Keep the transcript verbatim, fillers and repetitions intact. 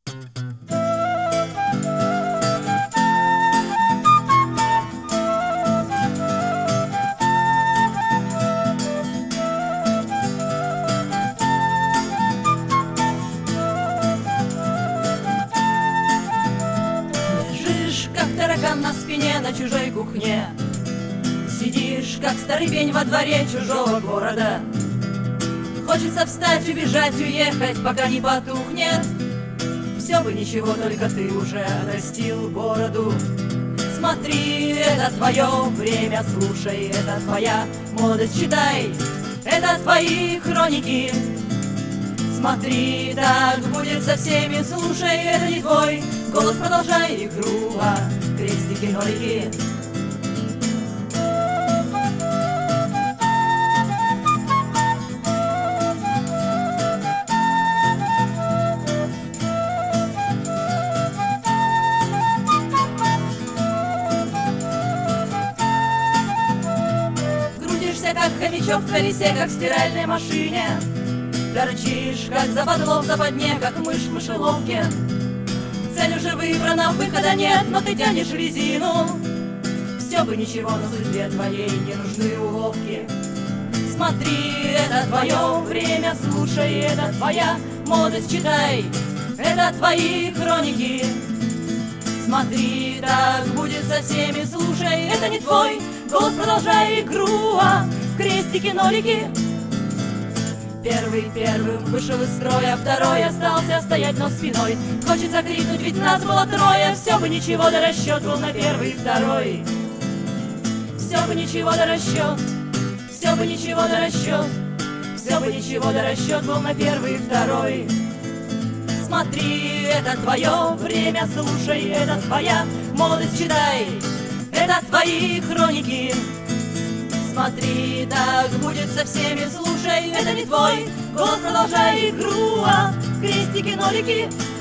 Таракан на спине на чужой кухне, сидишь, как старый пень во дворе чужого города. Хочется встать, убежать, уехать, пока не потухнет. Все бы ничего, только ты уже отрастил бороду. Смотри, это твое время, слушай, это твоя молодость, читай, это твои хроники. Смотри, так будет со всеми, слушай, это не твой голос, продолжай игру, а крестики, нолики. Крутишься, как хомячок в колесе, как в стиральной машине. Торчишь, как западло в западне, как мышь в мышеловке. Цель уже выбрана, выхода нет, но ты тянешь резину. Все бы ничего, но судьбе твоей не нужны уловки. Смотри, это твое время, слушай, это твоя молодость, читай, это твои хроники. Смотри, так будет со всеми, слушай, это не твой голос, продолжай игру, а крестики, нолики. Первый первым вышел из строя, второй остался стоять, но спиной. Хочется крикнуть, ведь нас было трое. Все бы ничего, да расчет был на первый и второй. Все бы ничего, да расчет, все бы ничего, да расчет, все бы ничего, да расчет был на первый и второй. Смотри, это твое время, слушай, это твоя молодость, читай, это твои хроники. Смотри, так будет со всеми, слушай, это не твой голос, продолжай игру, а крестики, нолики.